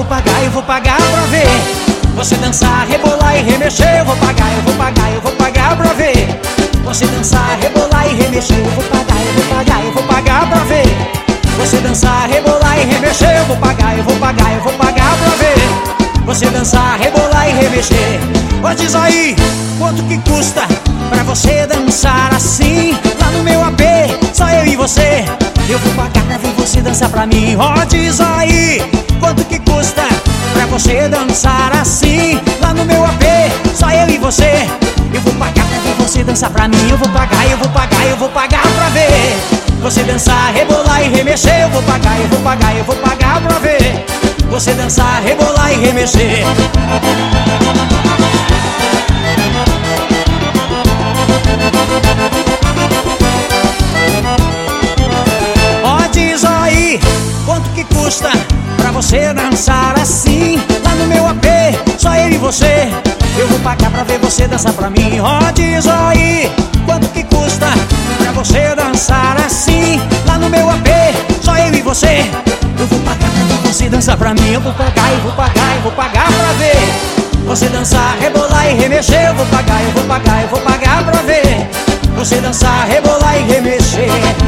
pagar, eu vou pagar pra ver você dançar, rebolar e remexer. Eu vou pagar, eu vou pagar, eu vou pagar pra ver você dançar, rebolar e remexer. Eu vou pagar, eu vou pagar, eu vou pagar pra ver você dançar, rebolar e remexer. Eu vou pagar, eu vou pagar, eu vou pagar pra ver você dançar, rebolar e remexer. Ó, diz aí, quanto que custa pra você dançar assim lá no meu AP, só eu e você. Eu vou pagar pra ver você dançar pra mim. Ó, diz aí, quanto que custa pra você dançar assim lá no meu AP, só eu e você. Eu vou pagar pra ver você dançar pra mim. Eu vou pagar, eu vou pagar, eu vou pagar pra ver você dançar, rebolar e remexer. Eu vou pagar, eu vou pagar, eu vou pagar pra ver você dançar, rebolar e remexer. Ó, diz aí, quanto que custa pra você dançar assim lá no meu AP, só eu e você. Eu vou pagar pra ver você dançar pra mim. Ó, diz aí, quanto que custa pra você dançar assim lá no meu AP, só eu e você. Eu vou pagar pra ver você dançar pra mim. Eu vou pagar, eu vou pagar, eu vou pagar pra ver você dançar, rebolar e remexer. Eu vou pagar, eu vou pagar, eu vou pagar pra ver você dançar, rebolar e remexer.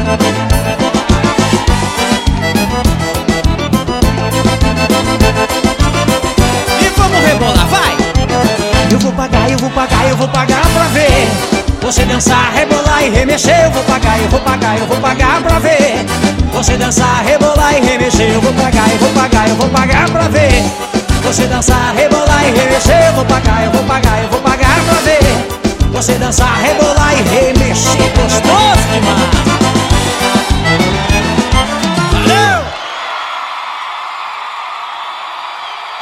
E vamos rebolar, vai! Eu vou pagar, eu vou pagar, eu vou pagar pra ver você dançar, rebolar e remexer. Eu vou pagar, eu vou pagar, eu vou pagar pra ver você dançar, rebolar e remexer. Eu vou pagar, eu vou pagar, eu vou pagar pra ver você dançar, rebolar e remexer. Eu vou pagar, eu vou pagar, eu vou pagar pra ver você dançar, rebolar e remexer. Gostoso demais!